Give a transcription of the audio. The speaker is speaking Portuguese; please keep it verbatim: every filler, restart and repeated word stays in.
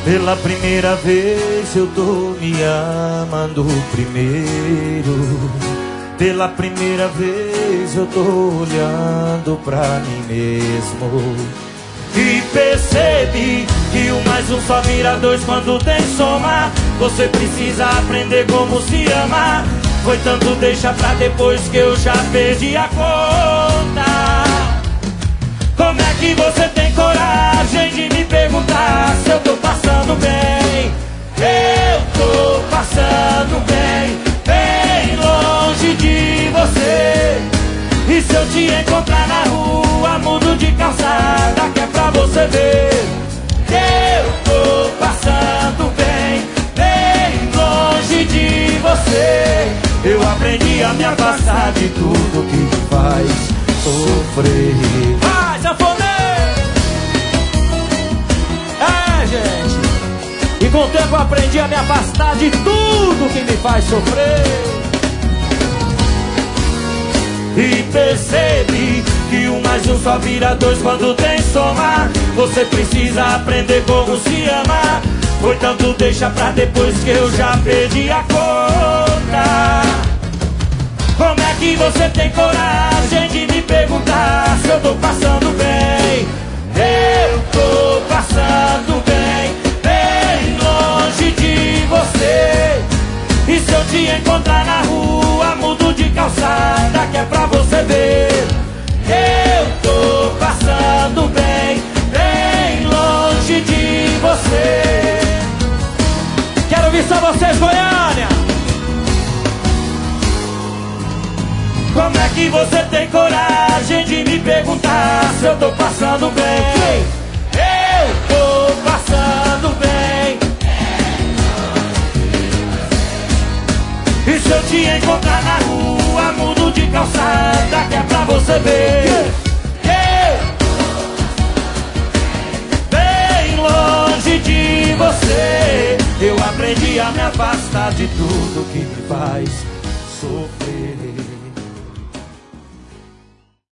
Pela primeira vez eu tô me amando primeiro. Pela primeira vez eu tô olhando pra mim mesmo. E percebi que o mais um só vira dois quando tem soma. Você precisa aprender como se ama. Foi tanto deixa pra depois que eu já perdi a conta. Como é que você tem coragem de me perguntar se eu tô passando bem? Eu tô passando bem, bem longe de você. E se eu te encontrar na rua, mudo de calçada, que é pra você ver. Eu tô passando bem, bem longe de você. Eu aprendi a me afastar de tudo que me faz sofrer. Vai, sanfoneiro! É, gente. E com o tempo eu aprendi a me afastar de tudo que me faz sofrer. E percebi que um mais um só vira dois quando tem soma. Você precisa aprender como se ama. Foi tanto deixa pra depois que eu já perdi a conta. Como é que você tem coragem de me perguntar se eu tô passando bem? Eu tô passando bem, bem longe de você. E se eu te encontrar na rua, mudo de calçada, que é pra você ver. Eu tô passando bem, bem longe de você. Quero ver só vocês, Goiânia! Como é que você tem coragem de me perguntar se eu tô passando bem? Eu tô passando bem. E se eu te encontrar na rua, mudo de calçada, que é pra você ver. Eu bem longe de você. Eu aprendi a me afastar de tudo que me faz sofrer.